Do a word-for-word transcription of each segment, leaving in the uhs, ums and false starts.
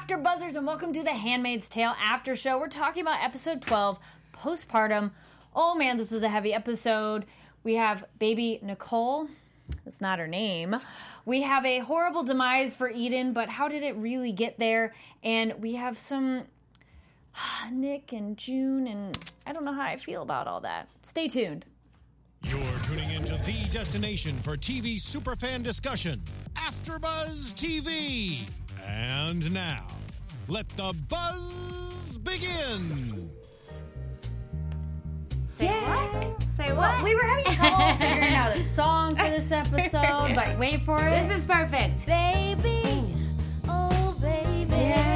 After Buzzers, and welcome to the Handmaid's Tale After Show. We're talking about episode twelve, postpartum. Oh man, this is a heavy episode. We have baby Nicole. That's not her name. We have a horrible demise for Eden, but how did it really get there? And we have some Nick and June, and I don't know how I feel about all that. Stay tuned. You're tuning into the destination for T V superfan discussion, AfterBuzz T V. And now, let the buzz begin. Say Yeah. what? Say Well, what? we were having trouble figuring out a song for this episode, but wait for it. This is perfect. Baby, oh baby,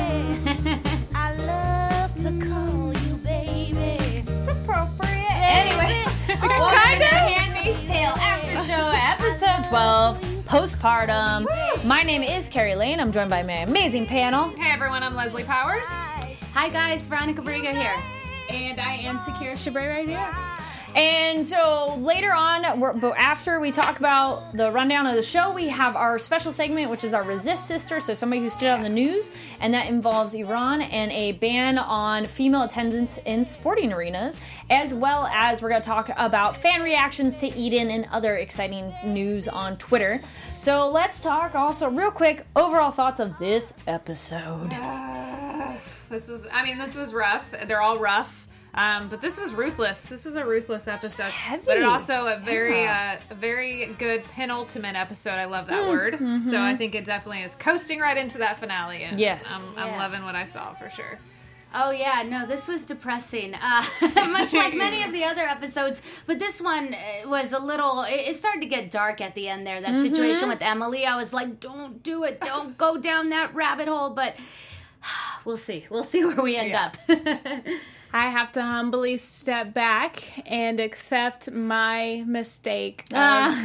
I love to call you baby. It's appropriate. Anyway, welcome to the Handmaid's Tale After Show, episode twelve, postpartum. My name is Carrie Lane. I'm joined by my amazing panel. Hey everyone, I'm Leslie Powers. Hi guys, Veronica Briga here. And I am Takira Shabray right here. And so later on, we're, but after we talk about the rundown of the show, we have our special segment, which is our Resist Sister, so somebody who stood out in the news, and that involves Iran and a ban on female attendance in sporting arenas, as well as we're going to talk about fan reactions to Eden and other exciting news on Twitter. So let's talk also real quick, overall thoughts of this episode. Uh, this was, I mean, this was rough. They're all rough. Um, but this was ruthless. This was a ruthless episode. Heavy. But it also a very, Yeah. uh, a very good penultimate episode. I love that Mm, word. mhm. So I think it definitely is coasting right into that finale. And Yes. I'm, I'm Yeah. loving what I saw for sure. Oh yeah, no, this was depressing. Uh, much like many of the other episodes, but this one uh, was a little. It, it started to get dark at the end there. That situation with Emily, I was like, "Don't do it! Don't go down that rabbit hole." But we'll see. We'll see where we end Yeah. up. I have to humbly step back and accept my mistake. Of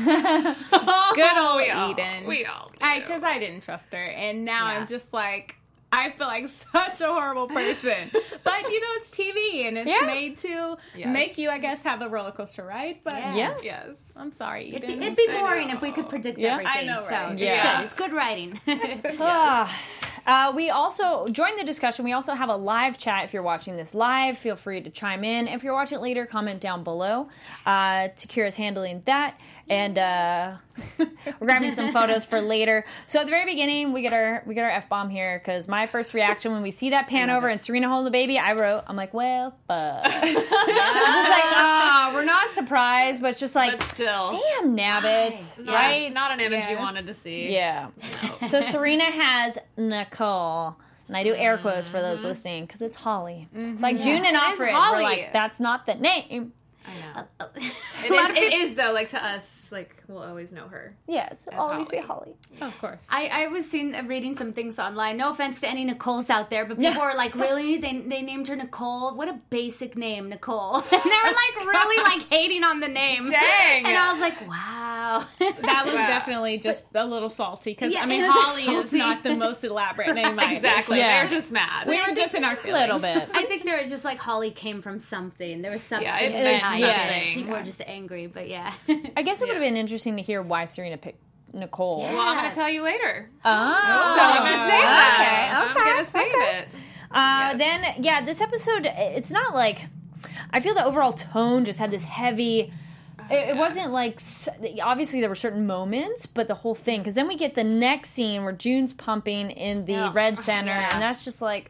Oh, good old we all, Eden. We all do. Because I, didn't trust her. And now Yeah. I'm just like, I feel like such a horrible person. But, you know, it's T V and it's Yeah. made to Yes. make you, I guess, have a roller coaster ride. But Yeah. Yeah. Yes. I'm sorry, It'd Eden. be, it'd be I boring know. if we could predict Yeah. everything. I know, So right? it's Yes. good. It's good writing. Ah. Uh, we also, join the discussion, we also have a live chat. If you're watching this live, feel free to chime in. If you're watching it later, comment down below. Uh, Takira's handling that. And uh, we're grabbing some photos for later. So at the very beginning, we get our we get our F-bomb here, because my first reaction when we see that pan over and Serena holding the baby, I wrote, I'm like, well, fuck. It's just like, ah, we're not surprised, but it's just like, But still. damn, nabbit, Not, right? not an image you Yes. wanted to see. Yeah. So Serena has Nicole. And I do air quotes for those listening, because it's Holly. It's like June and It is Offred. We're Holly. like, that's not the name. I know. A It lot is, of it people- is, though, like to us, like, we'll always know her. Yes, it'll always be Holly. Holly. Of course. I, I was seeing, uh, reading some things online. No offense to any Nicoles out there, but people Yeah. were like, really? They they named her Nicole? What a basic name, Nicole. And they were like really like hating on the name. Dang. And I was like, wow. That was Wow. definitely just a little salty. Because, Yeah, I mean, it was Holly is salty. not the most elaborate name either. Exactly. Yeah. They're just mad. We were just in our A feelings. little bit. I think they were just like Holly came from something. There was substance Yeah, it's behind yes. it. People were just angry, but yeah. I guess it would have Yeah. been interesting to hear why Serena picked Nicole. Yeah. Well, I'm going to tell you later. Oh. So I'm going to save that. Okay, I'm going to save okay. it. Uh, Yes. Then, yeah, this episode, it's not like, I feel the overall tone just had this heavy, it, it wasn't like, s- obviously there were certain moments, but the whole thing, because then we get the next scene where June's pumping in the Ugh. Red Center, Yeah. and that's just like,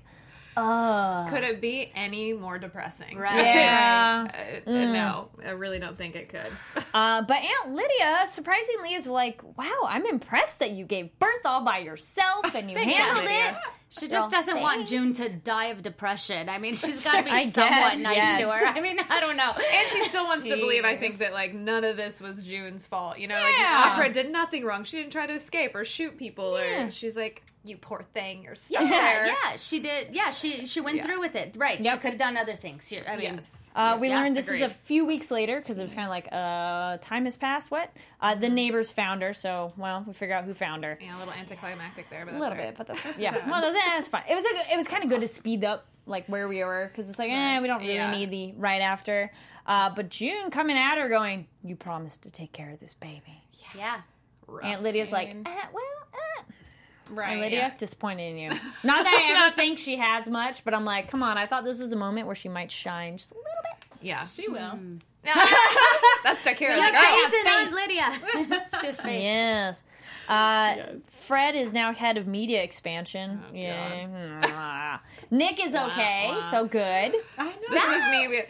uh. Could it be any more depressing? Right. Yeah. Uh, uh, No, I really don't think it could. Uh, but Aunt Lydia, surprisingly, is like, wow, I'm impressed that you gave birth all by yourself and you Thanks, handled Aunt it. Lydia. She just Well, doesn't want thanks. June to die of depression. I mean, she's got to be I somewhat guess, nice yes. to her. I mean, I don't know. And she still wants to believe, I Jeez. think, that, like, none of this was June's fault. You know, Yeah. like, Offred did nothing wrong. She didn't try to escape or shoot people. Yeah. Or she's like, you poor thing, you're stuck Yeah, there. yeah, she did. Yeah, she she went Yeah. through with it. Right. She Yep. could have done other things. She, I mean, Yes. Uh, we Yeah, learned this is a agreed. few weeks later because it was kind of like, uh, time has passed. What? Uh, the neighbors found her, so well, we figure out who found her. Yeah, a little anticlimactic there, but A that's little right. bit, but that's yeah. Well, that's, that's fine. It was a, it was kind of good to speed up like where we were because it's like, eh, we don't really Yeah. need the right after. Uh, but June coming at her, going, "You promised to take care of this baby." yeah. Rough. Aunt Lydia's like, man. uh, "Well, uh, Right. And Lydia, Yeah. disappointed in you. Not that I ever think she has much, but I'm like, come on, I thought this was a moment where she might shine just a little bit. Yeah. She will. That's Takira. You Like, have oh, faith in Aunt Lydia. She's faith. Yes. Uh, Yes. Fred is now head of media expansion. Oh, yeah. Nick is okay, wah. so good. I know. this was me. We-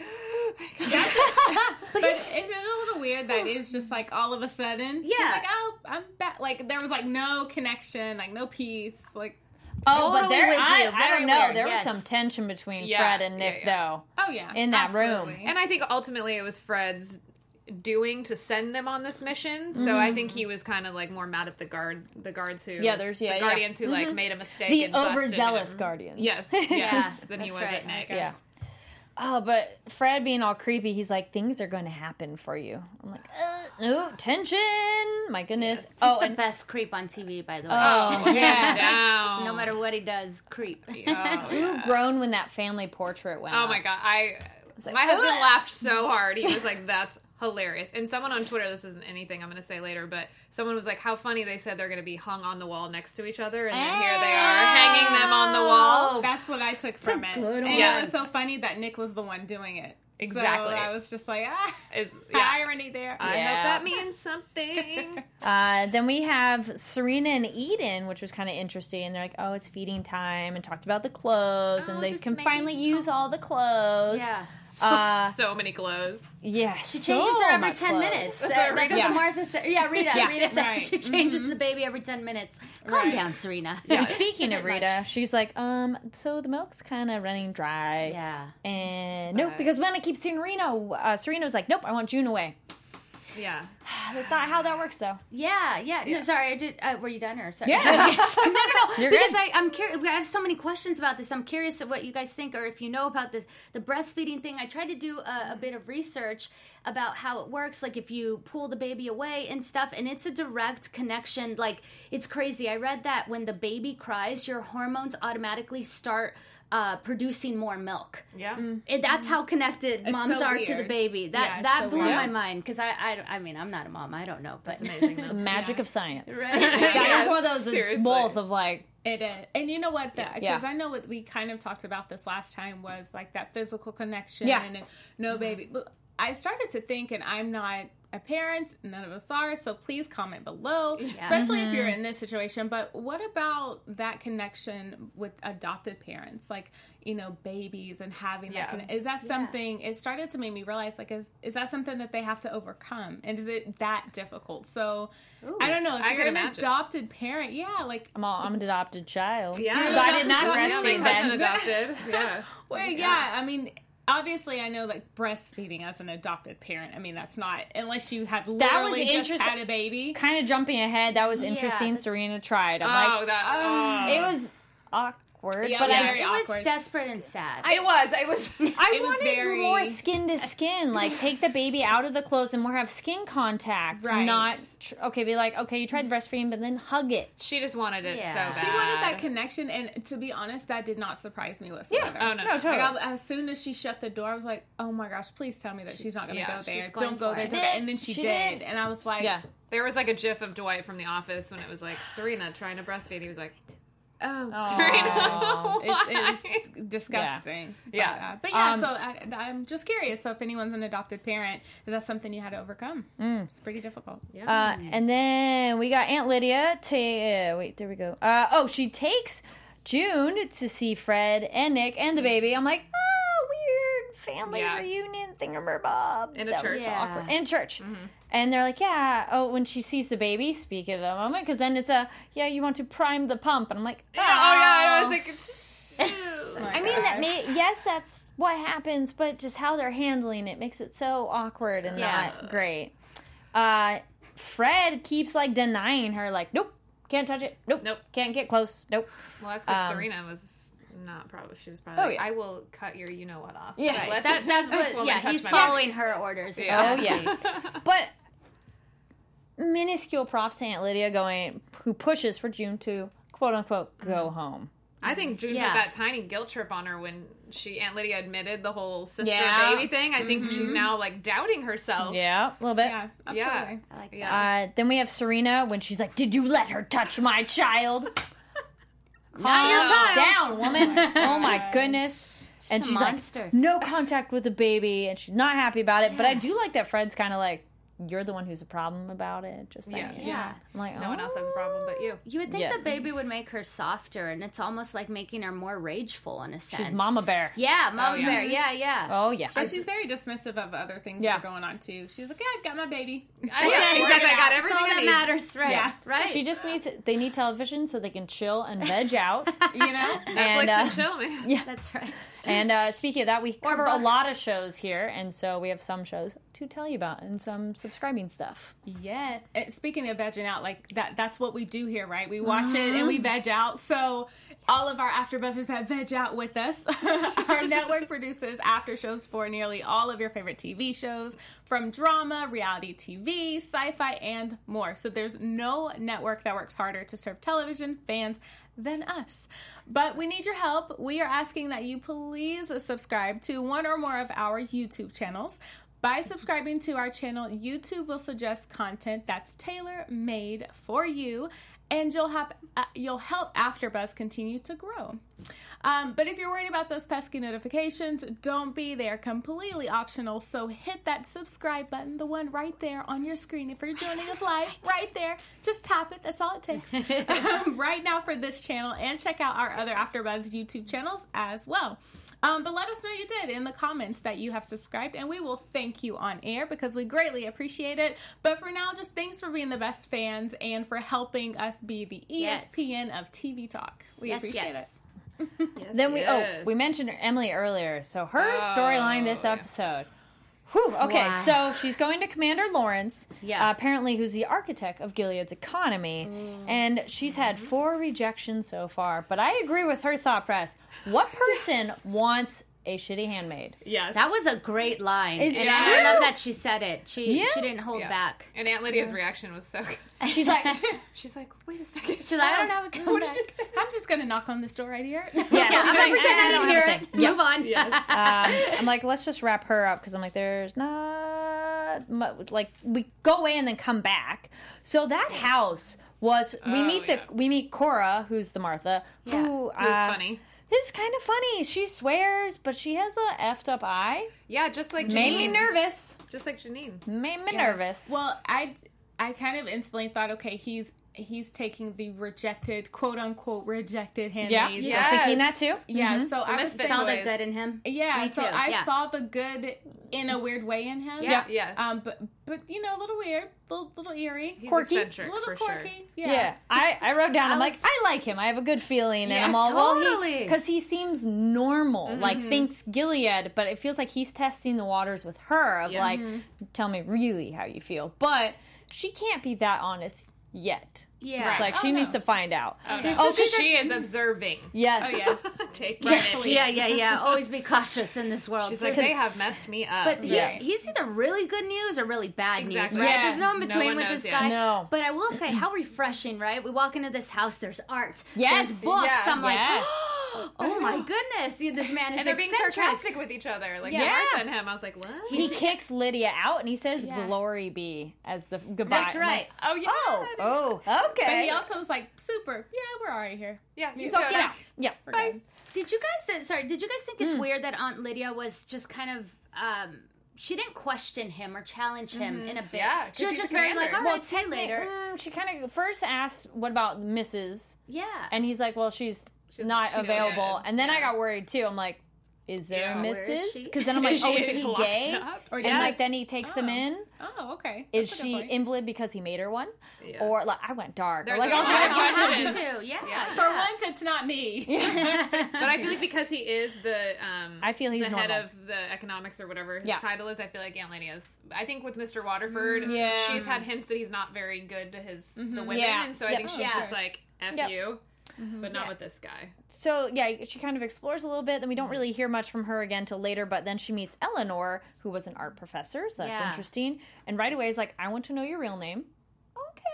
But is it a little weird that it's just like all of a sudden? He's Yeah. like, oh, I'm back. Like there was like no connection, like no peace. Like, Oh, but Totally there, with I, you. I Very don't know. weird, There yes. was some tension between Yeah, Fred and yeah, Nick, yeah. though. oh yeah, In that room. absolutely. And I think ultimately it was Fred's doing to send them on this mission. So I think he was kind of like more mad at the guard, the guards who, Yeah, there's- yeah, the yeah. guardians who like made a mistake. The and busted overzealous him. guardians. Yes, yes. Than he that's was right. at Nick. Yeah. Oh, but Fred being all creepy, he's like, things are going to happen for you. I'm like, uh, no, tension. My goodness. He's Oh, the and best creep on T V, by the way. oh, yes. Down. So no matter what he does, creep. Oh, Who yeah. groaned when that family portrait went Oh up? my god, I like, my husband "Ugh." laughed so hard. He was like, "That's hilarious." And someone on Twitter, this isn't anything I'm going to say later, but someone was like, "How funny!" They said they're going to be hung on the wall next to each other, and then here they are hanging them on the wall. That's what I took from it. good And one. it was so funny that Nick was the one doing it. Exactly. So I was just like, ah, Is yeah. irony there. I Yeah. hope that means something. Uh, then we have Serena and Eden, which was kind of interesting. And they're like, oh, it's feeding time, and talked about the clothes, Oh, and they just can making- finally use all the clothes. Yeah. Uh, so many clothes. yeah, She changes her every ten minutes. That's That- what That's Rita what said. Martha said. Yeah, Rita. Yeah. Rita said Right. she changes the baby every ten minutes. Calm Right. down, Serena. And speaking It's of a bit Rita, much. she's like, um, so the milk's kind of running dry. Yeah. And nope, But- because when I keep seeing Serena, uh, Serena was like, nope, I want June away. Yeah. That's not how that works, though. Yeah, yeah. No, Yeah. sorry, I did. Uh, were you done or sorry? Yeah. no, no, no. You're because good. I, I'm curious. I have so many questions about this. I'm curious of what you guys think, or if you know about this, the breastfeeding thing. I tried to do a, a bit of research about how it works, like if you pull the baby away and stuff, and it's a direct connection. Like it's crazy. I read that when the baby cries, your hormones automatically start uh, producing more milk. Yeah. And that's how connected moms so are to the weird. baby. That Yeah, it's that so blew weird. my mind because I, I I mean I'm not a mom. I don't know, but It's amazing though. The magic Yeah. of science. Right. That was one of those, it's Seriously. both of like, It is. And you know what? Because Yeah. I know what we kind of talked about this last time was like that physical connection Yeah. and no baby. But I started to think, and I'm not a parent, none of us are, so please comment below, especially if you're in this situation. But what about that connection with adopted parents? Like, you know, babies and having Yeah. that connection. Is that something, it started to make me realize, like, is, is that something that they have to overcome? And is it that difficult? So, I don't know. If I you're could an imagine. adopted parent, yeah, like, I'm, all, I'm an adopted child. Yeah. So I did not Yeah, Yeah, my breastfeed cousin then. adopted. Yeah. well, yeah, I mean, obviously, I know like breastfeeding as an adopted parent. I mean, that's not unless you have That was literally just interest- had a baby. Kind of jumping ahead, that was interesting. that's- Serena tried. I'm Oh, like, that. Oh. it was awkward, Yeah, but yeah, I, very It was awkward. desperate and sad. it was. It was. I It was wanted very- more skin to skin. Like, take the baby out of the clothes and more have skin contact. Right. Not, tr- okay, be like, okay, you tried breastfeeding, but then hug it. She just wanted it Yeah. so She bad. wanted that connection, and to be honest, that did not surprise me whatsoever. Oh, no. No, totally. Like, I, as soon as she shut the door, I was like, "Oh my gosh, please tell me that she's, not going to yeah, go there. she's going Don't go for there." it. Don't go- And then she, She did. did. and I was like, Yeah. There was like a gif of Dwight from The Office when it was like Serena trying to breastfeed. He was like, "Oh, Aw. it's, it's disgusting." Yeah. but, uh, but yeah. Um, so I, I'm just curious. So if anyone's an adopted parent, is that something you had to overcome? It's pretty difficult. yeah. Uh, and then we got Aunt Lydia. Ta- uh, wait, there we go. Uh, oh, she takes June to see Fred and Nick and the baby. I'm like, oh, weird family Yeah. reunion thingamabob. In a That church. was so Yeah. awkward. In church. And they're like, yeah. Oh, when she sees the baby, speak of the moment, because then it's a, yeah, you want to prime the pump. And I'm like, oh, oh yeah, I was thinking. Oh my I mean, that gosh. may, yes, that's what happens, but just how they're handling it makes it so awkward and Yeah. not great. Uh, Fred keeps like denying her, like, nope, can't touch it, nope, Nope. can't get close, nope. Well, that's because Um, Serena was not probably. She was probably Oh, like, yeah. I will cut your you know what off. Yeah. Like, let That, that's what. woman Yeah, touch he's my following her orders. Yeah. Oh, Exactly. yeah. But minuscule props to Aunt Lydia going, who pushes for June to quote unquote go home. I think June Yeah. put that tiny guilt trip on her when she Aunt Lydia admitted the whole sister Yeah. baby thing. I think she's now like doubting herself. Yeah, a little bit. Yeah, Yeah. absolutely. I like that. Yeah. Uh, then we have Serena when she's like, did you let her touch my child? Not your child. down, woman. Oh my goodness. And a she's monster. like, no contact with the baby, and she's not happy about it. But I do like that Fred's kind of like, you're the one who's a problem about it. Just saying. Yeah. Yeah. I'm like, No oh. one else has a problem but you. You would think Yes. the baby would make her softer, and it's almost like making her more rageful in a sense. She's Mama Bear. Yeah, Mama Oh, yeah. Bear. Yeah, yeah. Oh, yeah. But she's very dismissive of other things Yeah. that are going on too. She's like, yeah, I got my baby. I, yeah, exactly. I got That's everything all I that need. matters, right? Yeah. Right. She just needs, they need television so they can chill and veg out. You know? Netflix And, and, uh, chill, man. Yeah. That's right. And uh, speaking of that, we Or cover a books. lot of shows here, and so we have some shows to tell you about and some subscribing stuff. Yes. And speaking of vegging out, like that that's what we do here, right? We watch it and we veg out. So all of our AfterBuzzers that veg out with us, our network produces after shows for nearly all of your favorite T V shows, from drama, reality T V, sci-fi, and more. So there's no network that works harder to serve television fans than us. But we need your help. We are asking that you please subscribe to one or more of our YouTube channels. By subscribing to our channel, YouTube will suggest content that's tailor-made for you, and you'll have uh, you'll help AfterBuzz continue to grow. Um, but if you're worried about those pesky notifications, don't be. They are completely optional. So hit that subscribe button, the one right there on your screen. If you're joining us live, right there, just tap it. That's all it takes. um, right now for this channel, and check out our other AfterBuzz YouTube channels as well. Um, but let us know you did in the comments that you have subscribed, and we will thank you on air because we greatly appreciate it. But for now, just thanks for being the best fans and for helping us be the E S P N of T V talk. We Yes, appreciate yes. it. Then we, Yes. oh, we mentioned Emily earlier. So her Oh, storyline this yeah. episode. Whew, okay, Wow. so she's going to Commander Lawrence, Yes. uh, apparently who's the architect of Gilead's economy, and she's had four rejections so far. But I agree with her thought press. What person wants a shitty handmaid? Yes. That was a great line. It's and true. I love that she said it. She Yeah. she didn't hold Yeah. back. And Aunt Lydia's reaction was so good. She's like, She's like, wait a second. She's like, I don't have a comeback. I'm just going to knock on this door right here. yeah, Yeah, she's I'm like, gonna pretend "Eh, I don't didn't have hear a it. thing." Move on. Yes. um, I'm like, let's just wrap her up because I'm like, there's not mu- like we go away and then come back. So that house was we Oh, meet the yeah. we meet Cora, who's the Martha, who It was uh, funny. It's kind of funny. She swears, but she has a effed up eye. Yeah, just like Janine. Made me nervous. Just like Janine. Made me Yeah. nervous. Well, I, I kind of instantly thought, okay, he's he's taking the rejected, quote unquote, rejected yeah, handmaids. yeah. I was thinking that too. Yeah, Mhm. so I was misfit thinking, Saw the Boys. good in him. yeah, Me so too, I yeah. saw the good in a weird way in him. Yeah. Yes. Um, but but you know, a little weird, little little eerie, He's quirky. eccentric, a little for quirky. sure. Yeah. Yeah, I, I wrote down. I'm I like, was- I like him. I have a good feeling, and Yeah, I'm all well, totally. because he, seems normal, like thinks Gilead, but it feels like he's testing the waters with her of Yes. like, tell me really how you feel. But she can't be that honest yet. Yeah. It's like Oh, she no. needs to find out. Oh, This no. is because either- she is observing. Yes. Oh yes. Take Yeah, credit. yeah, yeah, yeah. Always be cautious in this world. She's like, Seriously. they have messed me up. But he, Yeah. he's either really good news or really bad Exactly. news, right? Yes. There's no in No between one with knows this yet. guy. No. But I will say, how refreshing, right? We walk into this house, there's art, Yes. there's books. Yeah. I'm like, Yes. oh my goodness, see, this man is and they're being eccentric. sarcastic with each other. Like, Yeah. Martha and him. I was like, what? He kicks Lydia out, and he says, Yeah. "Glory be" as the goodbye. That's I'm right. like, oh, yeah. oh, oh, okay. But he also was like, super. Yeah, we're already here. Yeah, He's you like, go, yeah, like, yeah. We're Bye. good. Did you guys, sorry, did you guys think it's Hmm. weird that Aunt Lydia was just kind of, um, she didn't question him or challenge him in a bit. Yeah, 'cause she was he's just the very like, commander. all right, see you later. Mm, she kind of first asked, "What about Missus?" Yeah. And he's like, "Well, she's, She's- not she's available." dead. And then I Yeah. got worried too. I'm like, "Is there Yeah, a where is Missus?" she? Because then I'm like, Is "Oh, she is he locked gay?" up? Or And yes. like then he takes him Oh. in. Oh, okay. Is That's a good she point. invalid because he made her one? Yeah. Or like I went dark. Or There's like a all lot kinds of of I questions. had to, yeah. Yeah. For once, it's not me. But I feel like because he is the um I feel he's the head normal. of the economics or whatever his Yeah. title is, I feel like Aunt Lydia's. I think with Mister Waterford, Yeah. she's had hints that he's not very good to his the women, Yeah. and so I Yep. think she's Yeah. just like F Yep. you, but not Yeah. with this guy. So yeah, she kind of explores a little bit. Then we Mm-hmm. don't really hear much from her again till later. But then she meets Eleanor, who was an art professor. So that's Yeah. interesting. And right away is like, "I want to know your real name." Okay.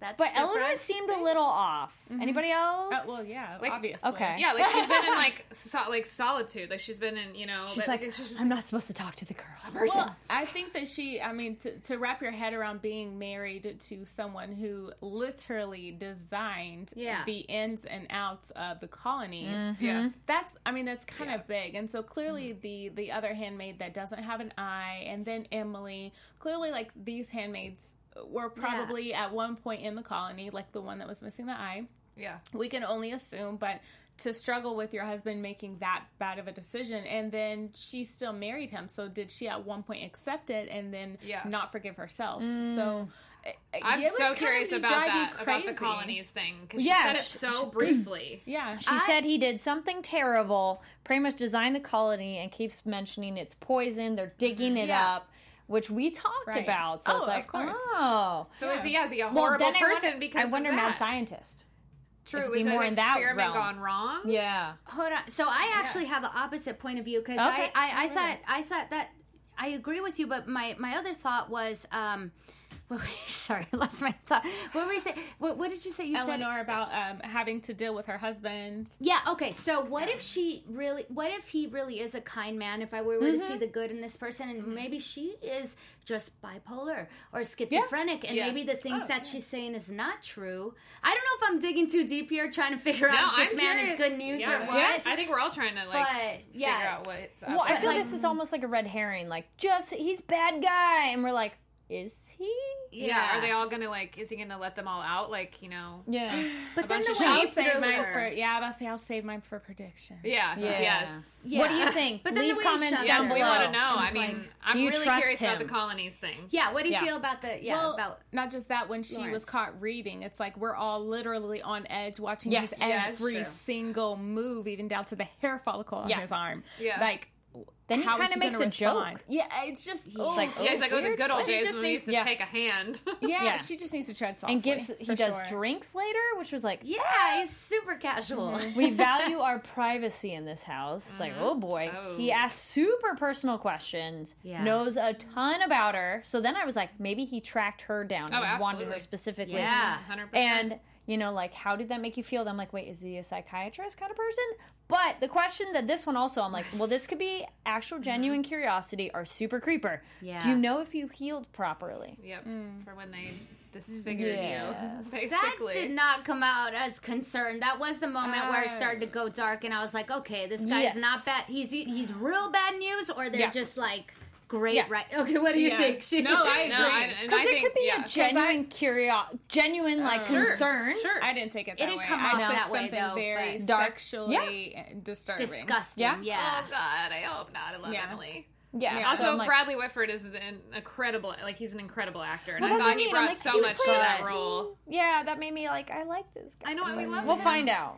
That's But different. Eleanor seemed a little off. Anybody else? Uh, well, yeah, Like- obviously. Okay. Yeah, like she's been in like so, like solitude. Like she's been in, you know. She's like, like, she's just I'm not supposed to talk to the girls. Well, I think that she, I mean, to, to wrap your head around being married to someone who literally designed Yeah. the ins and outs of the colonies, Mm-hmm. yeah. that's, I mean, that's kind Yeah. of big. And so clearly the, the other handmaid that doesn't have an eye, and then Emily, clearly like these handmaids were probably at one point in the colony, like the one that was missing the eye. Yeah. We can only assume, but to struggle with your husband making that bad of a decision, and then she still married him. So did she at one point accept it and then Yeah. not forgive herself? So I'm it would so kind curious of about drive you that, about the crazy. colonies thing. Because Yeah, she said it sh- so briefly. Yeah, She said he did something terrible, pretty much designed the colony, and keeps mentioning it's poison. They're digging it Yeah. up, which we talked Right. about. So Oh, it's like, of course. oh. So is he, yeah, is he a Well, horrible then I person wonder, because I wonder of that? mad scientist. True. Is Is he it more an in that experiment realm? gone wrong? Yeah. Hold on. So I actually have an opposite point of view because Okay. I, I, I thought I thought that I agree with you, but my, my other thought was um, what were you, sorry, I lost my thought. What were you saying? What, what did you say? You said Eleanor about um, having to deal with her husband. yeah. Okay. So what if she really? What if he really is a kind man? If I were, were to see the good in this person, and maybe she is just bipolar or schizophrenic, and Yeah. maybe the things Oh, that she's saying is not true. I don't know if I'm digging too deep here, trying to figure No, out if this I'm man curious. is good news yeah. or what. Yeah. I think we're all trying to like But yeah, figure out what's up. Well, I there. feel like- this is almost like a red herring. Like, just, he's bad guy. And we're like, is he? yeah. Are they all gonna like? Is he gonna let them all out? Like, you know? Yeah. But a then bunch the of way shit. he I'll save threw mine her- for yeah. I'll say I'll save mine for predictions. Yeah. Yeah. Yes. Yeah. What do you think? But then Leave the way he comments shut down Yes, her we below. want to know. It's I mean, like, I'm do you really trust curious about him? the colonies thing. Yeah, what do you Yeah. feel about the yeah Well, about not just that, when she was Lawrence. caught reading, it's like we're all literally on edge watching Yes. his Yeah, it's every true. single move, even down to the hair follicle on Yeah. his arm. Yeah. Like, Then he how is kinda makes gonna a joke. respond? Yeah, it's just oh, like, Yeah, he's like, oh, the weird. good old She days just when we needs- used to yeah. take a hand. yeah, Yeah. she just needs to tread softly. And gives, he for does sure. drinks later, which was like, yeah, he's super casual. we value our privacy in this house. It's like, oh boy. Oh. He asks super personal questions, Yeah. knows a ton about her. So then I was like, maybe he tracked her down Oh, and wanted her absolutely. specifically. Yeah. one hundred percent. And, you know, like, how did that make you feel? I'm like, wait, is he a psychiatrist kind of person? But the question that this one also, I'm like, well, this could be actual genuine curiosity or super creeper. Yeah. Do you know if you healed properly? Yep. For when they disfigured Yes. you. That Basically. did not come out as concerned. That was the moment where it started to go dark, and I was like, okay, this guy's Yes. not bad. He's he's real bad news, or they're Yeah. just like great, Yeah. right? Okay, what do you Yeah. think? She- No, I agree. No, I, and Because I it think, could be yeah. a genuine curio, genuine like Sure. concern. Sure. I didn't take it that didn't way. come I off took that way, something though, very but- Dark. sexually disturbing. disgusting. Yeah. Yeah. Oh God, I hope not. I love Yeah. Emily. Yeah. Yeah. Also, so I'm like, Bradley Whitford is an incredible, like he's an incredible actor, and Well, I that's thought what I he mean. I'm brought like, so he much to plays- that role. yeah, that made me like, I like this guy. I know, and we love We'll him. find out.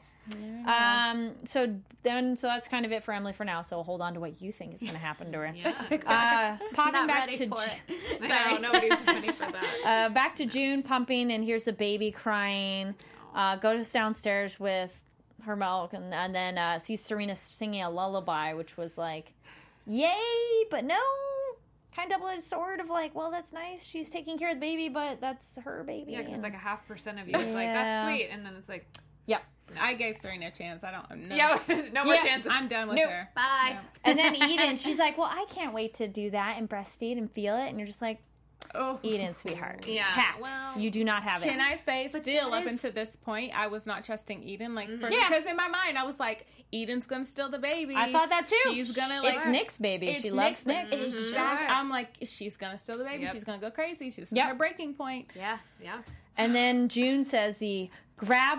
Um. So then, so that's kind of it for Emily for now. So hold on to what you think is going to happen to her. Yeah, Uh, popping Not back ready to for Ju- it. I know nobody's ready for that. uh, back to June pumping, and here's a baby crying. Uh, goes downstairs with her milk, and, and then uh, sees Serena singing a lullaby, which was like, yay, but no. Kind of double-edged sword of like, well, that's nice. She's taking care of the baby, but that's her baby. Yeah, because and- it's like a half percent of you. It's like that's Yeah. sweet, and then it's like, Yep. I gave Serena a chance. I don't know. yeah, no more Yeah, chances. I'm done with Nope. her. Bye. And then Eden, she's like, well, I can't wait to do that and breastfeed and feel it. And you're just like, Oh. Eden, sweetheart. Yeah, Tact. well- you do not have it. Can I say, But still that up is- until this point, I was not trusting Eden. Like, for, Yeah. because in my mind, I was like, Eden's gonna steal the baby. I thought that too. She's gonna like. It's Nick's baby. It's She loves Nick's Nick. ba- Exactly. Sure. I'm like, she's gonna steal the baby. Yep. She's gonna go crazy. This is Yep. her breaking point. Yeah. Yeah. And then June says the grab,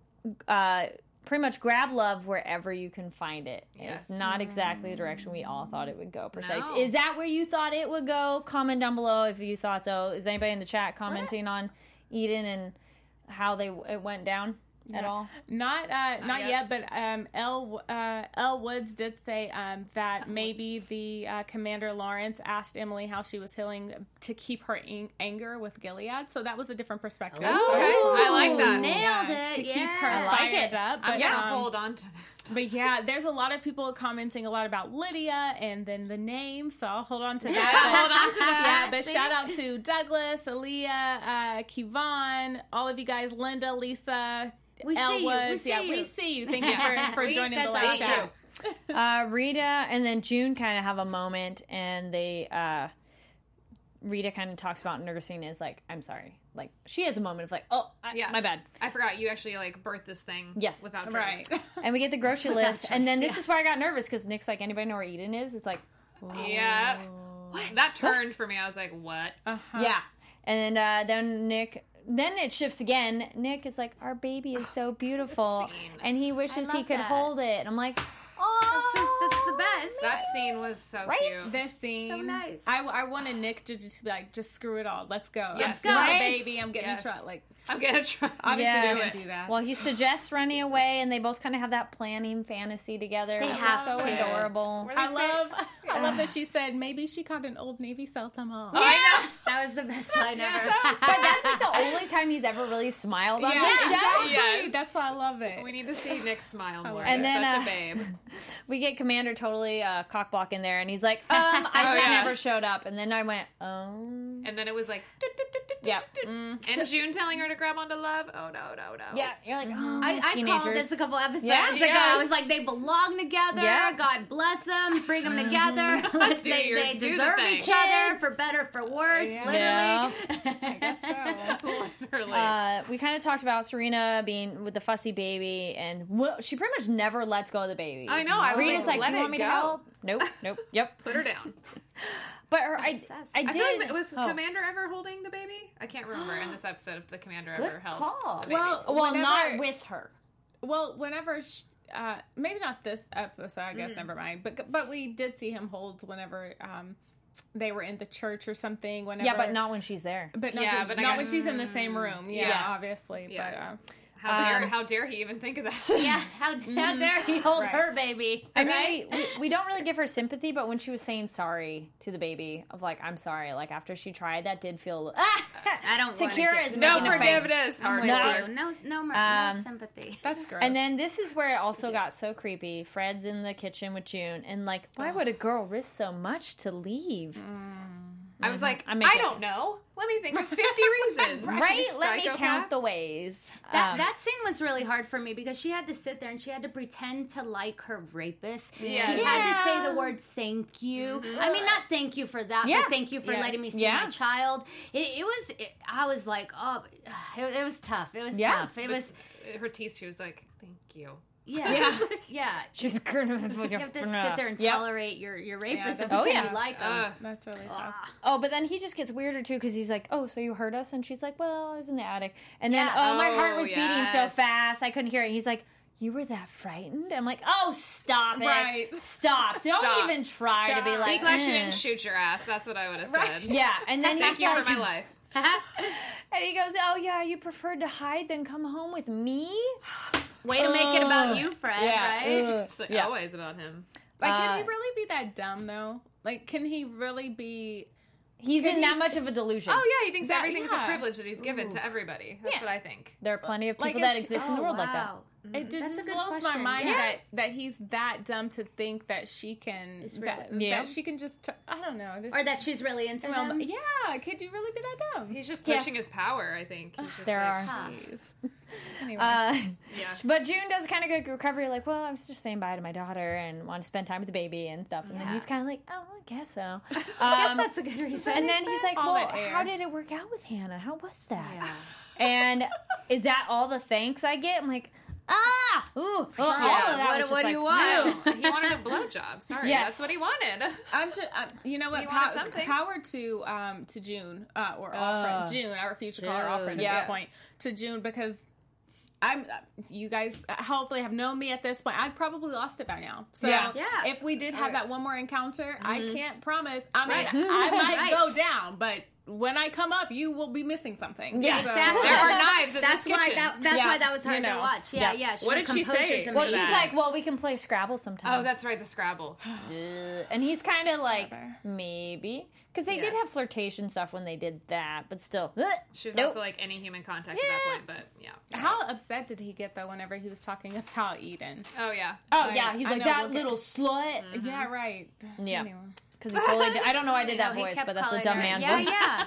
uh, pretty much grab love wherever you can find it. Yes. It's not exactly the direction we all thought it would go, per se. No. Is that where you thought it would go? Comment down below if you thought so. Is anybody in the chat commenting on Eden and how they it went down at all? Not, uh, not, yet. yet. But um, Elle, uh, Elle Woods did say um, that maybe the uh, Commander Lawrence asked Emily how she was healing to keep her ang- anger with Gilead. So that was a different perspective. Oh, okay. I like that. Nailed Yeah, it. to yeah. keep her I like fired it. up. I'm But gonna um, hold on to that. But yeah, there's a lot of people commenting a lot about Lydia and then the name, so I'll hold on to that. Hold on to that. Yeah, but See? shout out to Douglas, Aaliyah, uh, Kevon, all of you guys, Linda, Lisa, We see you. Elwas. We see yeah, you. we see you. Thank you for, for We- joining the that's live awesome. chat. Uh, Rita and then June kind of have a moment, and they uh, Rita kind of talks about nursing is like, I'm sorry. Like, she has a moment of like, oh, I, Yeah. my bad. I forgot you actually like birthed this thing. Yes. Without Right. drugs. And we get the grocery list, and then choice, this is where I got nervous because Nick's like, anybody know where Eden is? It's like, Yeah. That turned for me. I was like, what? Uh-huh. yeah. And then, uh, then Nick, then it shifts again. Nick is like, our baby is so beautiful, scene. and he wishes he love could that. hold it. And I'm like, That's, oh, just, that's the best. That scene was so Right? cute. This scene, So nice. I, I wanted Nick to just be like, just screw it all. Let's go. Yes. I'm Go. my baby. I'm getting Yes. a truck. Like, I'm gonna try. obviously, Yes. they wouldn't do that. Well, he suggests running away, and they both kind of have that planning fantasy together. They It's have so to. adorable. Where they I say- love, I love that she said maybe she caught an Old Navy South them all. Yeah, that was the best line ever. But that's like the only time he's ever really smiled on Yeah, this show. exactly. Yes. That's why I love it. We need to see Nick smile more. And He's then, such uh, a babe. We get Commander totally uh, cockblock in there, and he's like, um, I Oh, said yeah. never showed up. And then I went, oh. And then it was like, "Doot, doot, doot, doot, Yeah. doot, doot." and June telling her to grab onto Love. Oh no, no, no. Yeah, you're like, oh, I, I teenagers. called this a couple episodes Yeah? ago. Yes. I was like, they belong together. Yeah. God bless them. Bring them together. Like, Do they your- they do the deserve thing. each other Kids. for better, for worse. Yeah. Literally. I guess so. Literally. Uh, we kind of talked about Serena being with the fussy baby, and wh- she pretty much never lets go of the baby. I know, I was Rita's like, like, let do you want it me to go." help? Nope, nope, yep. Put her down. But her, I, obsessed. I I did. feel like, was oh. Commander ever holding the baby? I can't remember in this episode if the Commander ever Good held call. the baby. Well, Well, whenever- not with her. Well, whenever, sh uh, maybe not this episode, I guess, never mind. But but we did see him hold whenever um, they were in the church or something. Whenever, Yeah, but not when she's there. But not, Yeah, when, but I not guess- when she's in the same room. Yeah, Yes. obviously. Yeah. But uh, how dare um, how dare he even think of that? Yeah, how, how dare he hold Right. her baby? I mean, right? we, we, we don't really give her sympathy, but when she was saying sorry to the baby, of like, I'm sorry, like after she tried, that did feel. Ah! I don't wanna Takira get- is No making a face. forgiveness. I'm with Hardcore. you. No, no, mer- Um, no sympathy. that's gross. And then this is where it also got so creepy. Fred's in the kitchen with June, and like, why would a girl risk so much to leave? I was like, I I, make it- don't know. Let me think of fifty reasons. Right? You Let me psychopath. count the ways. That Um, that scene was really hard for me because she had to sit there and she had to pretend to like her rapist. Yes. She had to Yeah. say the word thank you. I mean, not thank you for that, Yeah. but thank you for Yes. letting me see Yeah. my child. It, it was. It, I was like, oh, it, it was tough. It was Yeah. tough. It But was. her teeth. She was like, thank you. Yeah, Yeah. yeah. she's gonna You have to sit there and Yep. tolerate your your rapist that's- and Oh, pretend yeah. you like him. Uh, that's really tough. Ah. Oh, but then he just gets weirder too because he's like, "Oh, so you heard us?" And she's like, "Well, I was in the attic." And then, Yeah. oh, my heart Oh, was beating so yes. fast I couldn't hear it. He's like, "You were that frightened?" I'm like, "Oh, stop it! Right. Stop! Don't Stop. even try to be Stop. like." Be glad she eh." didn't shoot your ass. That's what I would have said. Yeah, and then Thank he's you like, for my life. and he goes, "Oh yeah, you preferred to hide than come home with me." Way to make it about Ugh. you, Fred. Yeah. Right? Ugh. It's like Yeah. always about him. Like, can Uh, he really be that dumb though? Like, can he really be? He's Can in that he- much of a delusion. Oh yeah, he thinks That- everything's yeah. a privilege that he's given to everybody. That's Yeah. what I think. There are plenty of people Like, that it's- exist in the Oh, world like that. wow. It just, That's a just good blows my question. mind Yeah. that that he's that dumb to think that she can It's that, really- Yeah. that she can just t- I don't know. There's- Or that she's really into well, him. yeah, could you really be that dumb? He's just Yes. pushing his power. I think he's just There like, are. Jeez. Anyway, Uh, Yeah. But June does kind of good recovery, like, well, I was just saying bye to my daughter and want to spend time with the baby and stuff. And then Yeah. he's kind of like, oh, I guess so. Um, I guess that's a good reason. and then he's like, All well, that air. how did it work out with Hannah? How was that? Yeah. And is that all the thanks I get? I'm like, ah, ooh, well, all of that What- was just what do like, you want? no. He wanted a blowjob. Sorry, Yes. that's what he wanted. I'm just, uh, you know what? You wanted Pow- something. power to um to June uh, or all friend June. I refuse to call her all friend at Yeah. this point to June because I'm. Uh, you guys uh, hopefully have known me at this point. I'd probably lost it by now. So Yeah. Yeah. if we did have Right. that one more encounter, I can't promise. I mean, Right. I might Right. go down, but when I come up, you will be missing something. Yeah, So- Exactly. There are knives in That's this why kitchen. that. That's Yeah, why that was hard you know. to watch. Yeah, Yeah. yeah. She What would did she compose say? herself Well, to she's that. like, well, we can play Scrabble sometime. Oh, that's right, the Scrabble. And he's kind of like, Whatever. maybe. Because they did Yes. have flirtation stuff when they did that, but still. She was Nope. also like any human contact at Yeah. that point, but yeah. How upset did he get though whenever he was talking about Eden? Oh yeah. Oh, I- yeah, he's I like, know, that look at- little slut. Yeah, right. Yeah. Anyway. Because he totally did. I don't know why I did No, that he voice, kept but that's a calling dumb her- man yeah, voice. Yeah,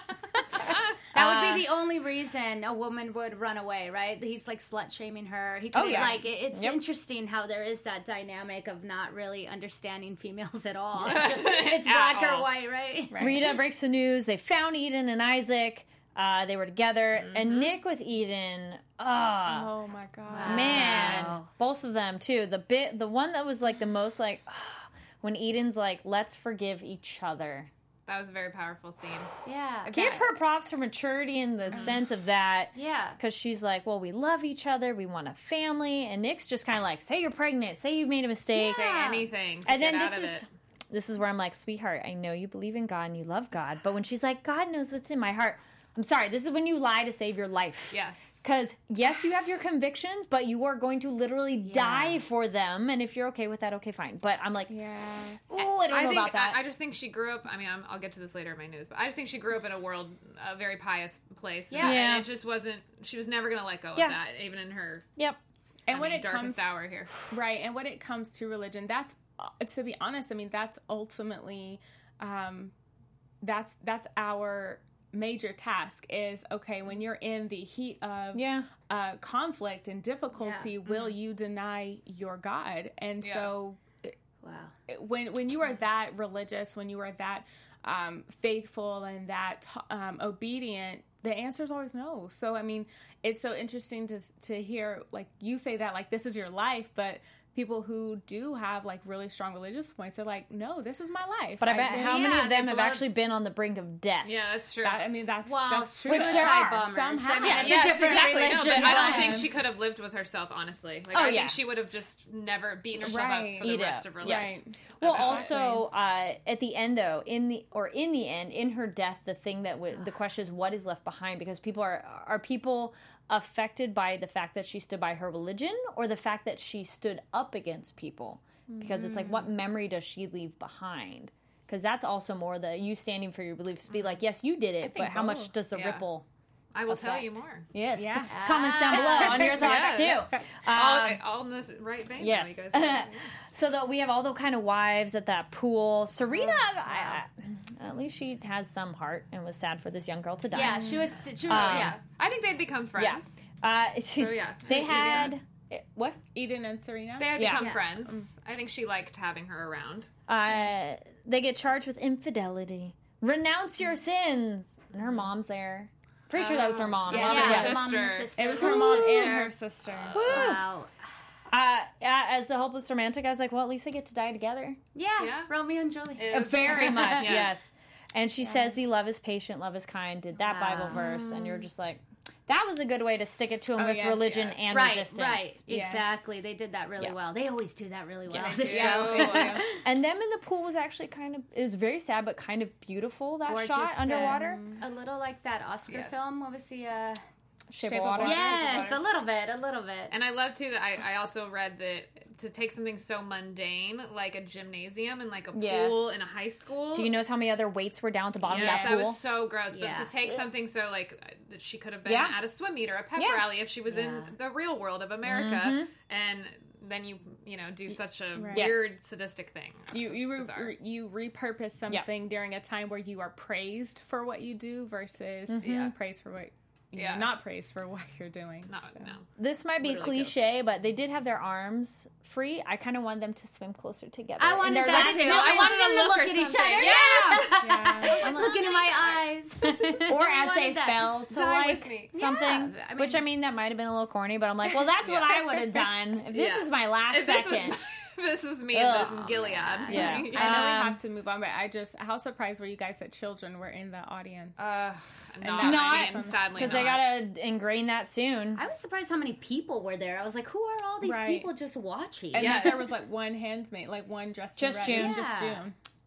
That would Uh, be the only reason a woman would run away, right? He's like slut shaming her. He could Oh, yeah. like it- it's Yep. interesting how there is that dynamic of not really understanding females at all. Yes. It's At black all. or white, right? Right. Rita breaks the news. They found Eden and Isaac. Uh, they were together. Mm-hmm. And Nick with Eden. Ah. Oh my god. Man, Wow. both of them too. The bit, the one that was like the most like when Eden's like, "Let's forgive each other." That was a very powerful scene. Yeah. Give her props for maturity in the sense of that, Yeah. because she's like, "Well, we love each other, we want a family," and Nick's just kind of like, "Say you're pregnant, say you made a mistake," Say Yeah. anything to and get then out this of is. it. This is where I'm like, sweetheart, I know you believe in God and you love God, but when she's like, God knows what's in my heart, I'm sorry, this is when you lie to save your life. Yes. Because, yes, you have your convictions, but you are going to literally die for them. And if you're okay with that, okay, fine. But I'm like, Yeah. ooh, I don't I know think about that. I, I just think she grew up. I mean, I'm, I'll get to this later in my news, but I just think she grew up in a world, a very pious place. Yeah. and, Yeah. it just wasn't. She was never going to let go Yeah. of that, even in her. yep. And I when mean, it darkest comes hour here. right, and when it comes to religion, that's uh, to be honest, I mean that's ultimately um that's that's our major task is okay when you're in the heat of Yeah. uh conflict and difficulty, Yeah. will you deny your God? And Yeah. so Wow. when when you are that religious, when you are that um, faithful and that um, obedient, the answer is always no. So I mean, it's so interesting to to hear like you say that like this is your life, but people who do have like really strong religious points, they're like, no, this is my life. But I bet did- how many Yeah, of them they have blow- actually been on the brink of death? Yeah, that's true. that, I mean that's Well, that's true. Which there suicide are. bombers. Some have. I mean, Yeah, it's Yes, a different exactly. religion. No, but I don't but- think she could have lived with herself, honestly. Like, Oh, I yeah. think she would have just never beaten herself Right. up for the Eat rest up. of her Yeah. life. Right. Well, Exactly. also uh, at the end, though, in the or in the end, in her death, the thing that w- the question is, what is left behind? Because people are are people affected by the fact that she stood by her religion, or the fact that she stood up against people? Because it's like, what memory does she leave behind? Because that's also more the you standing for your beliefs. Be like, yes, you did it, but think how much both. does the Yeah. ripple? I will tell you Effect. more. Yes, Yeah. comments down below on your thoughts Yes. too. all, Um, all in this right vein. Yes. You guys yeah. So that we have all the kind of wives at that pool. Serena, I, I, at least she has some heart and was sad for this young girl to die. Yeah, she was. She was Um, yeah. I think they'd become Yeah. friends. Uh, So yeah, they had what? Eden and Serena. They had Yeah. become Yeah. friends. I think she liked having her around. Uh, they get charged with infidelity. Renounce your sins. And her mom's there. Pretty sure that was her mom. Yeah. Mom- Yeah, yeah. the mom and the Sister. sister. It was her mom and her sister. Wow. Uh, as a hopeless romantic, I was like, well, at least they get to die together. Yeah, Yeah. Romeo and Juliet. It was- Very much, Yes. yes. And she says, "The love is patient, love is kind." Did that Wow. Bible verse, and you're just like, that was a good way to stick it to him Oh, with yes, religion yes. and Right, resistance. right, Yes. exactly. They did that really Yeah. well. They always do that really well. Yeah, the they show. do. Yeah. And them in the pool was actually kind of, it was very sad, but kind of beautiful, that Gorgeous, shot underwater. uh, a little like that Oscar Yes. film. What was the? Uh... Shape, Shape of of Water. Water. Yes, a little bit, a little bit. And I love too that I, I also read that to take something so mundane like a gymnasium and like a Yes. pool in a high school. Do you notice how many other weights were down at the bottom Yes, of that that pool? was so gross. But Yeah. to take something so like uh, that she could have been Yeah. at a swim meet or a pep Yeah. rally if she was Yeah. in the real world of America, Mm-hmm. and then you you know do such a Right. weird sadistic thing. You you It's bizarre. re- you repurpose something during a time where you are praised for what you do versus Yeah. praised for what you Yeah. know, not praised for what you're doing. Not, so. no. This might be Literally cliche, but they did have their arms free. I kind of wanted them to swim closer together. I And wanted they're that like- too. No, I I wanted wanted them them to to look look or at each something. other. Yeah. Yeah. I'm looking in my eyes. Or I as they wanted that. fell to Die with like me. something, Yeah, I which mean- I mean that might have been a little corny, but I'm like, well, that's what Yeah. I would have done if this Yeah. is my last If this second. was if this was me, Ugh. this is Gilead. Yeah. I know we Um, have to move on, but I just how surprised were you guys that children were in the audience? Uh, not, that- Not- I mean, sadly Because not. they gotta ingrain that soon. I was surprised how many people were there. I was like, who are all these Right. people just watching? and yes. then there was like one handmaid, like one dressed Just in red. It was June. just Yeah. June.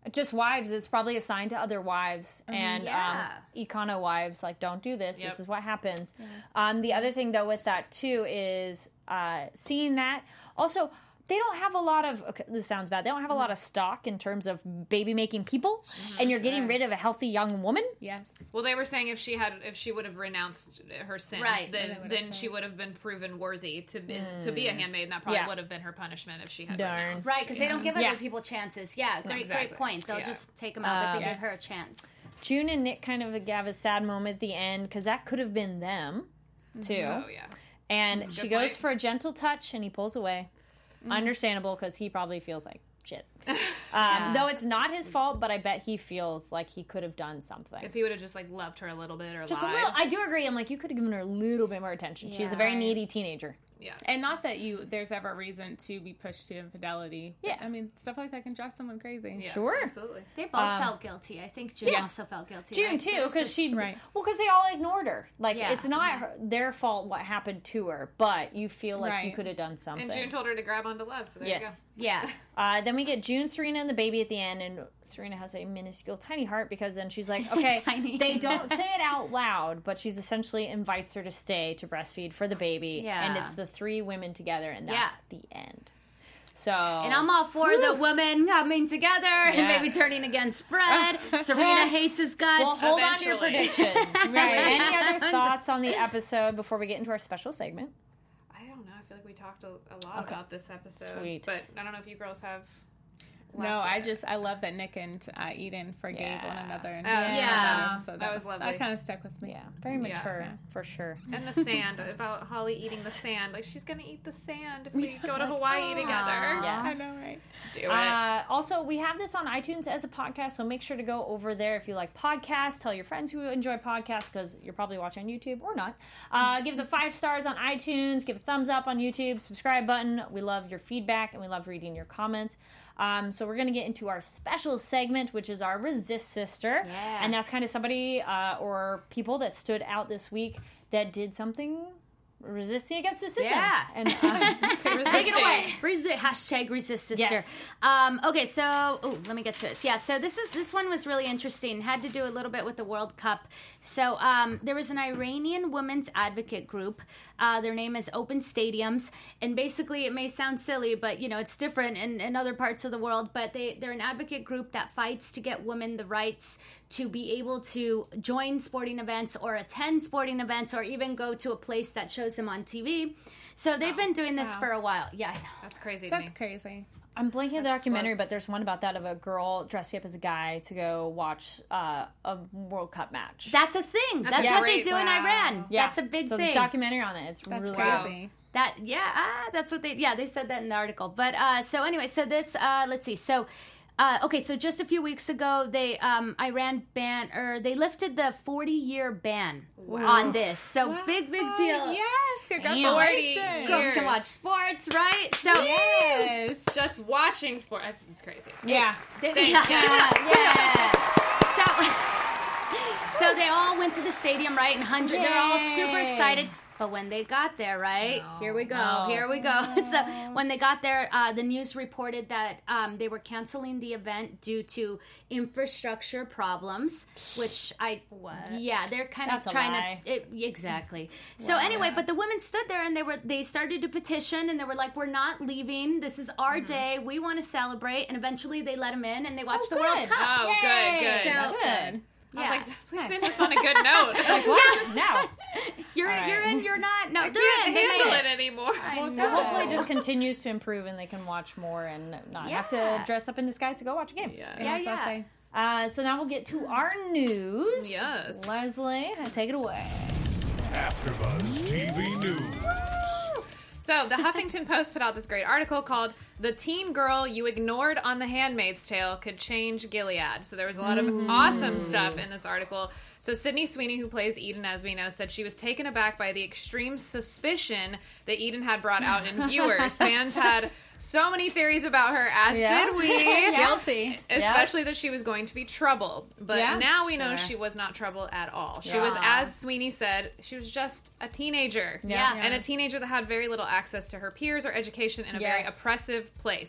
just wives. It's probably assigned to other wives and yeah. um, econo wives. Like, don't do this. Yep. This is what happens. Yeah. Um, the other thing, though, with that, too, is uh, seeing that. Also, they don't have a lot of, okay, this sounds bad, they don't have a lot of stock in terms of baby-making people, and you're getting rid of a healthy young woman. Yes. Well, they were saying if she had, if she would have renounced her sins, Right. then Then then she would have been proven worthy to be, to be a handmaid, and that probably Yeah. would have been her punishment if she had Darn. renounced. Right, because they don't give other Yeah. people chances. Yeah, great, Exactly. great point. They'll Yeah. just take them out, but they Uh, give her a yes. chance. June and Nick kind of have a sad moment at the end, because that could have been them, too. Oh yeah. And she Good goes point. for a gentle touch, and he pulls away. Understandable, because he probably feels like shit. Um, Though it's not his fault, but I bet he feels like he could have done something. If he would have just like loved her a little bit or Just lied. a little. I do agree. I'm like, you could have given her a little bit more attention. She's a very Yeah. needy teenager. yeah. And not that you there's ever a reason to be pushed to infidelity. But, Yeah. I mean, stuff like that can drive someone crazy. Yeah, Sure. Absolutely. They both Um, felt guilty. I think June yeah. also felt guilty. June right? too, There was because this- she Right. well, because they all ignored her. Like Yeah. it's not her, their fault what happened to her, but you feel like you Right. could have done something. And June told her to grab onto Lev, so there yes. Yeah. Uh, then we get June, Serena, and the baby at the end, and Serena has a minuscule, tiny heart because then she's like, okay, Tiny. they don't say it out loud, but she's essentially invites her to stay to breastfeed for the baby, Yeah. and it's the three women together, and that's Yeah. the end. So, And I'm all for the women coming together and maybe Yes. turning against Fred. Serena hates his guts. well, hold on to your Eventually. prediction. Right. Any other thoughts on the episode before we get into our special segment? you go. I don't know. I feel like we talked a, a lot Okay. about this episode. Sweet. But I don't know if you girls have. No, last I word. just I love that Nick and uh, Eden forgave Yeah. one another. And Oh, yeah. So that, That was was lovely. That kind of stuck with me. Yeah, very mature, Yeah. for sure. And the sand, about Holly eating the sand. Like, she's going to eat the sand if we go to Hawaii together. Yes. I know, right? Do it. Uh, also, we have this on iTunes as a podcast, so make sure to go over there if you like podcasts. Tell your friends who enjoy podcasts, because you're probably watching on YouTube or not. Uh, give the five stars on iTunes. Give a thumbs up on YouTube. Subscribe button. We love your feedback, and we love reading your comments. Um, so we're going to get into our special segment, which is our Resist Sister. Yes. And that's kind of somebody uh, or people that stood out this week that did something resisting against the system. Yeah. And uh, take it away. Resist, hashtag resist sister. Yes. Um, okay, so oh, let me get to it. Yeah, so this is this one was really interesting. Had to do a little bit with the World Cup. So um, there was an Iranian women's advocate group. Uh, their name is Open Stadiums, and basically it may sound silly, but you know it's different in, in other parts of the world. But they they're an advocate group that fights to get women the rights to be able to join sporting events or attend sporting events or even go to a place that shows them on T V. So they've been doing this Wow. for a while. Yeah, I know. That's crazy to me. That's crazy. I'm blanking on the That's documentary, close. but there's one about that of a girl dressing up as a guy to go watch uh, a World Cup match. That's a thing. That's, a what they great- do in wow. Iran. Yeah. That's a big so thing. the documentary on it. It's That's really crazy. that yeah, ah, that's what they yeah they said that in the article. But uh, so anyway, so this uh, let's see. So uh, okay, so just a few weeks ago, they um, Iran ban or they lifted the forty year ban on this. So Wow. big big deal. Yes, forty congratulations. Girls can watch sports, right? So Yes. Just watching sports. That's, that's crazy. Yeah. They- Thank yeah. So, so they all went to the stadium, right? And hundred, they're all super Yay. excited. But when they got there, right? No. Here we go. No. Here we go. So when they got there, uh, the news reported that um, they were canceling the event due to infrastructure problems, which I, What? yeah, they're kind That's a of trying lie. to it, exactly. So anyway, but the women stood there and they were they started to petition and they were like, "We're not leaving. This is our Mm-hmm. day. We want to celebrate." And eventually, they let them in and they watched Oh, the World good. Cup. Oh, Yay. good, good. So- That's good. I Yeah. was like, please end this on a good note. What? Now. You're All right. you're in. You're not. No, I they're can't in. They handle made it it. anymore. I Well, know. hopefully it just continues to improve and they can watch more and not have to Yeah. dress up in disguise to go watch a game. Yeah. Yeah, Yes, I'll yeah. say. Uh, so now we'll get to our news. Yes. Leslie, take it away. AfterBuzz T V News. So, the Huffington Post put out this great article called The Teen Girl You Ignored on The Handmaid's Tale Could Change Gilead. So, there was a lot of awesome stuff in this article. So, Sydney Sweeney, who plays Eden, as we know, said she was taken aback by the extreme suspicion that Eden had brought out in viewers. Fans had so many theories about her, as Yeah. did we. Guilty. Especially that she was going to be trouble. But Yeah, now we know sure. she was not trouble at all. She Yeah. was, as Sweeney said, she was just a teenager. Yeah. And a teenager that had very little access to her peers or education in a very Yes. oppressive place.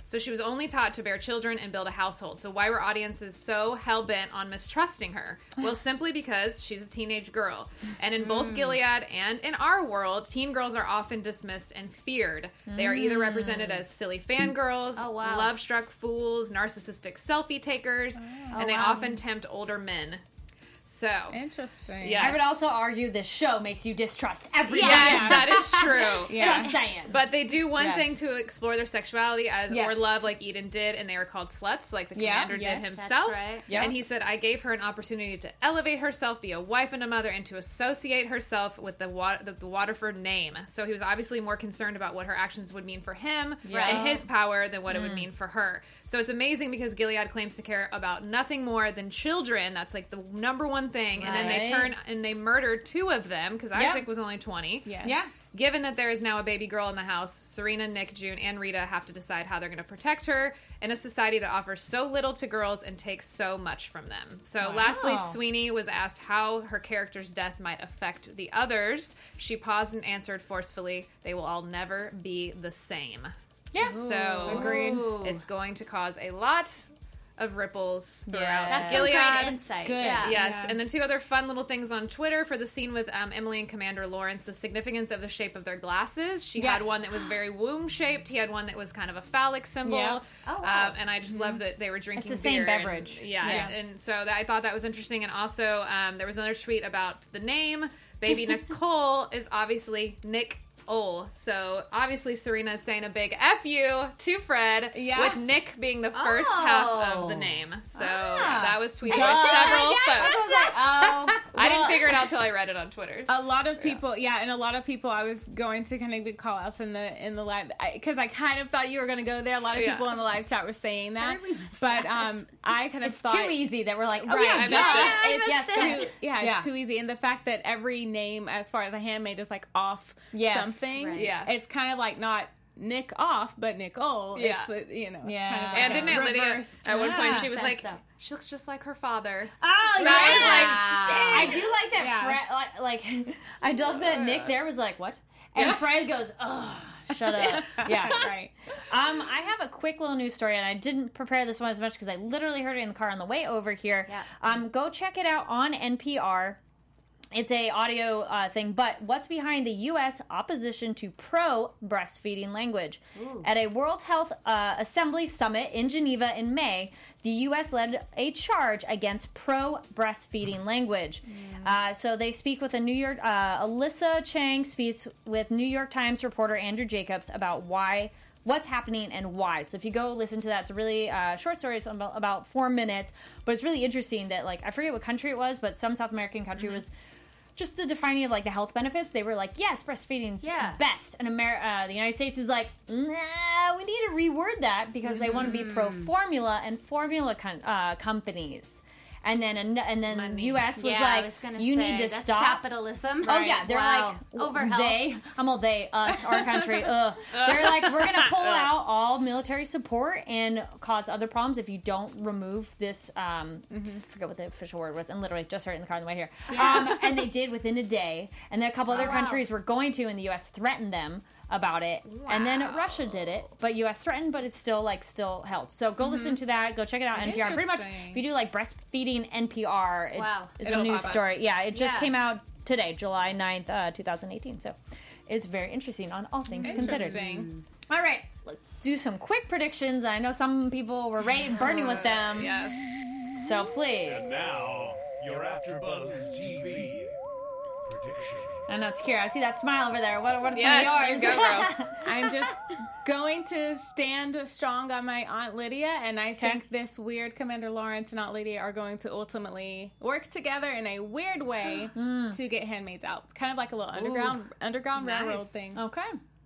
So she was only taught to bear children and build a household. So why were audiences so hell-bent on mistrusting her? Well, simply because she's a teenage girl. And in both Gilead and in our world, teen girls are often dismissed and feared. They are either represented as silly fangirls, Oh, wow. love-struck fools, narcissistic selfie takers, and they wow. often tempt older men. So, Interesting. yeah. I would also argue this show makes you distrust everyone. yes, Yeah. that is true. Yeah. Just saying. But they do one Yeah. thing to explore their sexuality as Yes. or love like Eden did, and they were called sluts, like the Yeah. commander Yes. did That's himself. right. Yeah. And he said, I gave her an opportunity to elevate herself, be a wife and a mother, and to associate herself with the, Wa- the, the Waterford name. So he was obviously more concerned about what her actions would mean for him Yeah. and his power than what it would mean for her. So it's amazing because Gilead claims to care about nothing more than children. That's like the number one thing. And then they Right. turn and they murder two of them because Yeah. Isaac was only twenty. Yeah. Yeah. Given that there is now a baby girl in the house, Serena, Nick, June, and Rita have to decide how they're going to protect her in a society that offers so little to girls and takes so much from them. So Wow. lastly, Sweeney was asked how her character's death might affect the others. She paused and answered forcefully, they will all never be the same. Yeah. So Agreed. Ooh. it's going to cause a lot of ripples throughout Yeah. That's some Gilead. great insight. Good. Yeah. Yes, Yeah. and then two other fun little things on Twitter for the scene with um, Emily and Commander Lawrence, the significance of the shape of their glasses. She had Yes. one that was very womb-shaped. He had one that was kind of a phallic symbol. Yeah. Oh, wow. Um, and I just love that they were drinking It's the same beer and- beverage. yeah, Yeah. And, and so that, I thought that was interesting. And also, um, there was another tweet about the name. Baby Nicole is obviously Nick Ole. So obviously Serena is saying a big F you to Fred, Yeah. with Nick being the first Oh. half of the name. So Ah. that was tweeted Duh. by several Yeah, folks. Oh, I didn't well, figure it out till I read it on Twitter. A lot of people, yeah. and a lot of people. I was going to kind of give call outs in the in the live because I, I kind of thought you were going to go there. A lot of Yeah. people in the live chat were saying that, Where did we miss but that? um, I kind of It's thought too easy that we're like, oh Right, yeah, I duh. missed it. I It's- missed yes, it. too, yeah, it's Yeah. too easy, and the fact that every name, as far as a handmaid, is like off Yes, something. right. Yeah. it's kind of like not Nick off, but Nicole. Yeah. It's uh, you know, it's Yeah. kind of like And a didn't it, Lydia, reversed- at one point Yeah. she was Sense like, so. she looks just like her father. Oh yeah, Right, I do like that. Yeah. Fred, like, like, I love that Nick there was like, what? And Fred goes, oh, shut up. Yeah. right. Um, I have a quick little news story, and I didn't prepare this one as much because I literally heard it in the car on the way over here. Yeah. Um, go check it out on N P R. It's a audio uh, thing, but what's behind the U S opposition to pro-breastfeeding language? At a World Health uh, Assembly summit in Geneva in May, the U S led a charge against pro-breastfeeding language. Uh, so they speak with a New York, uh, Alyssa Chang speaks with New York Times reporter Andrew Jacobs about why what's happening and why. So if you go listen to that, it's a really uh, short story. It's about, about four minutes, but it's really interesting that, like, I forget what country it was, but some South American country was just the defining of, like, the health benefits. They were like, yes, breastfeeding's Yeah. best. And Amer- uh, the United States is like, nah, we need to reword that because they want to be pro-formula and formula com- uh, companies. And then an- and then Money. U S was yeah, like, I was gonna you say, need to that's stop. capitalism. Oh yeah, they're Wow. like over health. they. I'm all they, us, our country. Ugh. They're like, we're gonna pull out all military support and cause other problems if you don't remove this. Um, I forget what the official word was, and literally just heard it in the car on the way here. Um, and they did within a day, and then a couple other wow. countries were going to, and the U S threatened them about it, and then Russia did it, but U S threatened, but it's still like still held. So go listen to that. Go check it out. N P R. Pretty much, Interesting. if you do like breastfeeding N P R, it Wow. is It'll a news pop up. story. Yeah, it just Yeah. came out today, July ninth, uh, twenty eighteen. So it's very interesting on all things considered. Interesting. All right, let's do some quick predictions. I know some people were ready burning with them. Yes. So please. Now, your AfterBuzz T V prediction. I know it's Kira. I see that smile over there. What, what are some Yes, of yours? go, girl. I'm just going to stand strong on my Aunt Lydia, and I think this weird Commander Lawrence and Aunt Lydia are going to ultimately work together in a weird way to get handmaids out, kind of like a little underground underground nice. railroad thing. Okay.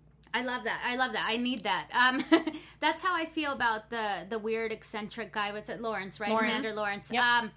I love that. I love that. I need that. Um, that's how I feel about the the weird eccentric guy. What's it, Lawrence? Right, Lawrence. Commander Lawrence. Yep. Um,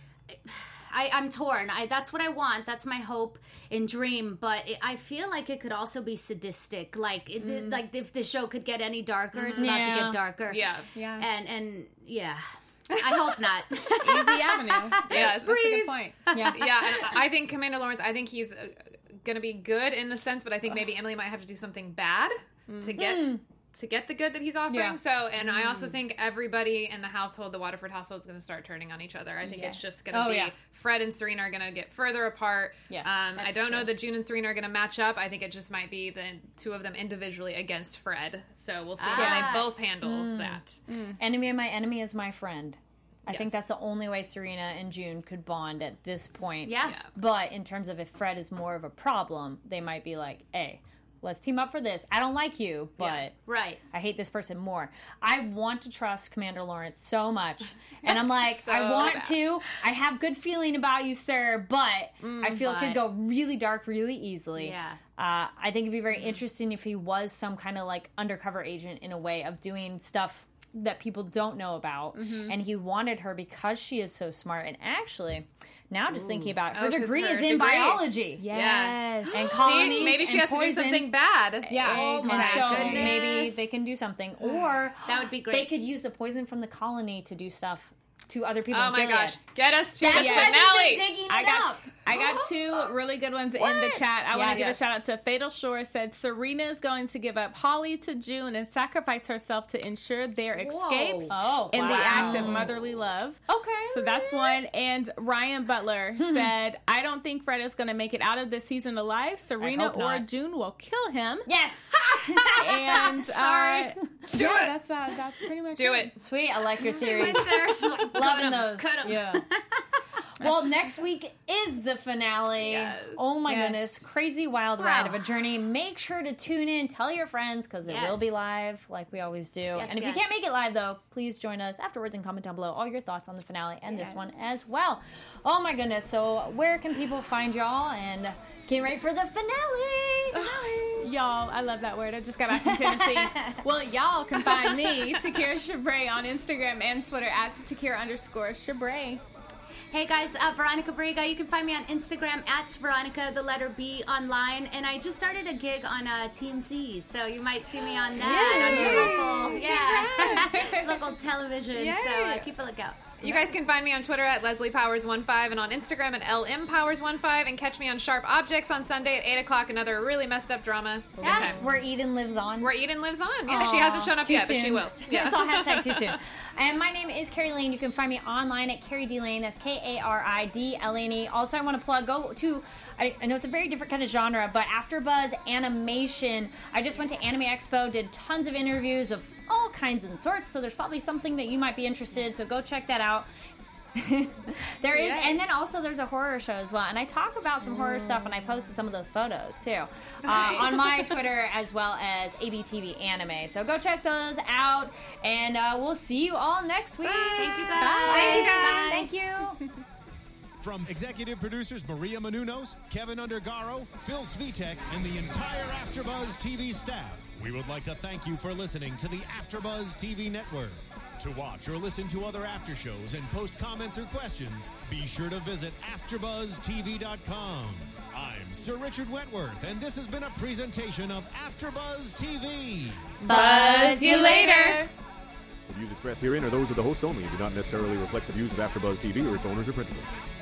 I, I'm torn. I that's what I want. That's my hope and dream. But it, I feel like it could also be sadistic. Like it, like if the show could get any darker, it's about to Yeah. get darker. Yeah. Yeah. And and yeah, I hope not. Easy Avenue. Yes. That's a good point. Yeah. Yeah, and I think Commander Lawrence, I think he's uh, going to be good in the sense, but I think maybe Emily might have to do something bad to get to to get the good that he's offering. Yeah. So, and mm. I also think everybody in the household, the Waterford household, is going to start turning on each other. I think yes. it's just going to oh, be yeah. Fred and Serena are going to get further apart. Yes, um, I don't true. know that June and Serena are going to match up. I think it just might be the two of them individually against Fred. So we'll see Ah. how they both handle mm. that. Mm. Enemy of my enemy is my friend. I yes. think that's the only way Serena and June could bond at this point. Yeah. yeah. But in terms of if Fred is more of a problem, they might be like, hey, let's team up for this. I don't like you, but Yeah. Right. I hate this person more. I want to trust Commander Lawrence so much. And I'm like, So I want bad. to. I have good feeling about you, sir, but Mm, I feel it but- could go really dark really easily. Yeah. Uh, I think it'd be very interesting if he was some kind of like undercover agent in a way of doing stuff that people don't know about. Mm-hmm. And he wanted her because she is so smart. And actually, now just thinking about it, her Oh, 'cause degree her is in degree. biology. Yes. And See, colonies maybe she and has to do poison. something bad. Yeah, Oh and my so goodness. maybe they can do something, or That would be great. They could use the poison from the colony to do stuff to other people. Oh in my Gilead. gosh. Get us to That's the why finale. they're digging I it got up. I got two really good ones in the chat. I want to Yes. give a shout out to Fatal Shore. Said Serena is going to give up Holly to June and sacrifice herself to ensure their escapes Oh, in the wow. act of motherly love. Okay. So that's one. And Ryan Butler said, I don't think Fred is going to make it out of this season alive. Serena hope or not. June will kill him. Yes. And Sorry. uh, do yeah, it. That's uh, that's pretty much Do it. Sweet. I like your theories. Right there, she's like, cut Loving 'em, those. cut 'em. Yeah. Well, next week is the finale. Yes. Oh my Yes. goodness. Crazy wild Wow. ride of a journey. Make sure to tune in. Tell your friends because it Yes. will be live like we always do. Yes, and if yes. you can't make it live, though, please join us afterwards and comment down below all your thoughts on the finale and this Yes. one as well. Oh my goodness. So where can people find y'all and get ready for the finale? Y'all, I love that word. I just got back from Tennessee. Well, y'all can find me, Takira Chabray, on Instagram and Twitter at Takira underscore Chabray. Hey guys, uh, Veronica Briga. You can find me on Instagram at Veronica, the letter B, online. And I just started a gig on uh, Team Z, so you might see me on that, on your local, yeah, local television. Yay. So uh, keep a lookout. You guys can find me on Twitter at Leslie Powers one five and on Instagram at L M Powers one five and catch me on Sharp Objects on Sunday at eight o'clock. Another really messed up drama. It's a good Yeah. time. Where Eden lives on. Where Eden lives on. Yeah, Aw, she hasn't shown up too yet, but soon. she will. Yeah. It's all hashtag too soon. And my name is Carrie Lane. You can find me online at Carrie D Lane. That's K A R I D L A N E. Also, I want to plug, go to, I, I know it's a very different kind of genre, but AfterBuzz Animation. I just went to Anime Expo, did tons of interviews of all kinds and sorts, so there's probably something that you might be interested in, so go check that out. There is, Yeah. and then also there's a horror show as well, and I talk about some horror stuff, and I posted some of those photos too uh, on my Twitter as well as A B T V Anime. So go check those out, and uh, we'll see you all next week. Thank you guys. Bye. Thank you guys. Thank you. From executive producers Maria Menounos, Kevin Undergaro, Phil Svitek, and the entire AfterBuzz T V staff, we would like to thank you for listening to the AfterBuzz T V network. To watch or listen to other after shows and post comments or questions, be sure to visit after buzz T V dot com. I'm Sir Richard Wentworth, and this has been a presentation of AfterBuzz T V. Buzz you later. The views expressed herein are those of the hosts only and do not necessarily reflect the views of AfterBuzz T V or its owners or principals.